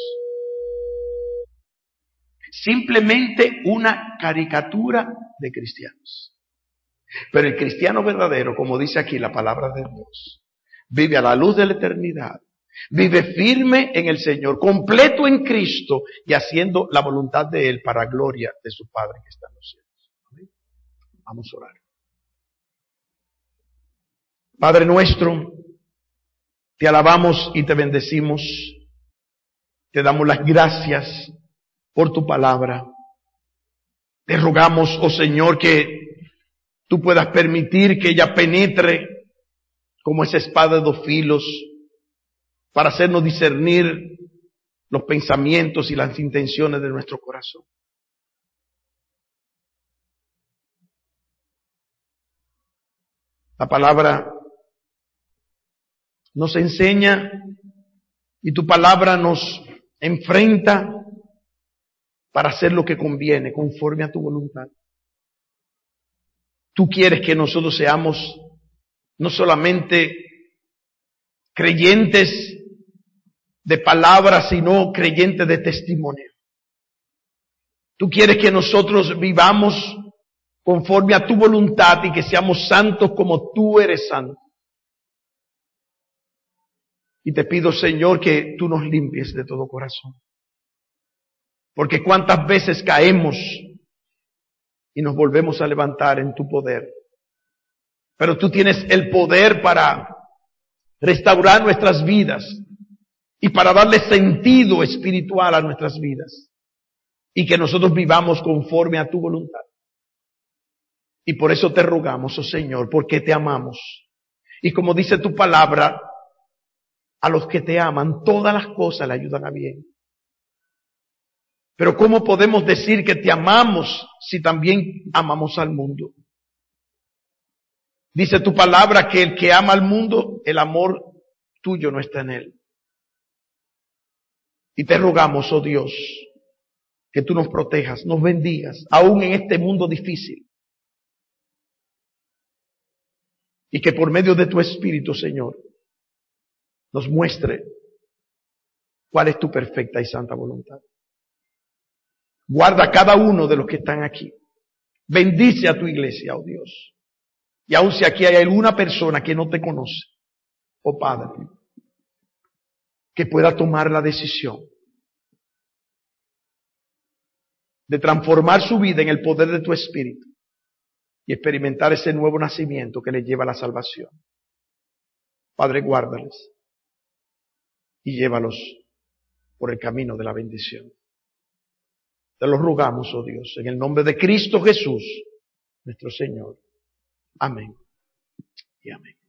Speaker 1: Simplemente una caricatura de cristianos. Pero el cristiano verdadero, como dice aquí la palabra de Dios, vive a la luz de la eternidad. Vive firme en el Señor, completo en Cristo y haciendo la voluntad de Él para gloria de su Padre que está en los cielos. ¿Amén? Vamos a orar. Padre nuestro, te alabamos y te bendecimos. Te damos las gracias por tu palabra. Te rogamos, oh Señor, que tú puedas permitir que ella penetre como esa espada de dos filos, para hacernos discernir los pensamientos y las intenciones de nuestro corazón. La palabra nos enseña y tu palabra nos enfrenta para hacer lo que conviene, conforme a tu voluntad. Tú quieres que nosotros seamos no solamente creyentes de palabra, sino creyentes de testimonio. Tú quieres que nosotros vivamos conforme a tu voluntad y que seamos santos como tú eres santo. Y te pido, Señor, que tú nos limpies de todo corazón. Porque cuántas veces caemos y nos volvemos a levantar en tu poder. Pero tú tienes el poder para restaurar nuestras vidas y para darle sentido espiritual a nuestras vidas. Y que nosotros vivamos conforme a tu voluntad. Y por eso te rogamos, oh Señor, porque te amamos. Y como dice tu palabra, a los que te aman, todas las cosas le ayudan a bien. Pero ¿cómo podemos decir que te amamos si también amamos al mundo? Dice tu palabra que el que ama al mundo, el amor tuyo no está en él. Y te rogamos, oh Dios, que tú nos protejas, nos bendigas, aún en este mundo difícil. Y que por medio de tu Espíritu, Señor, nos muestre cuál es tu perfecta y santa voluntad. Guarda a cada uno de los que están aquí. Bendice a tu iglesia, oh Dios. Y aun si aquí hay alguna persona que no te conoce, oh Padre, que pueda tomar la decisión de transformar su vida en el poder de tu Espíritu y experimentar ese nuevo nacimiento que le lleva a la salvación. Padre, guárdales y llévalos por el camino de la bendición. Te lo rogamos, oh Dios, en el nombre de Cristo Jesús, nuestro Señor. Amén y amén.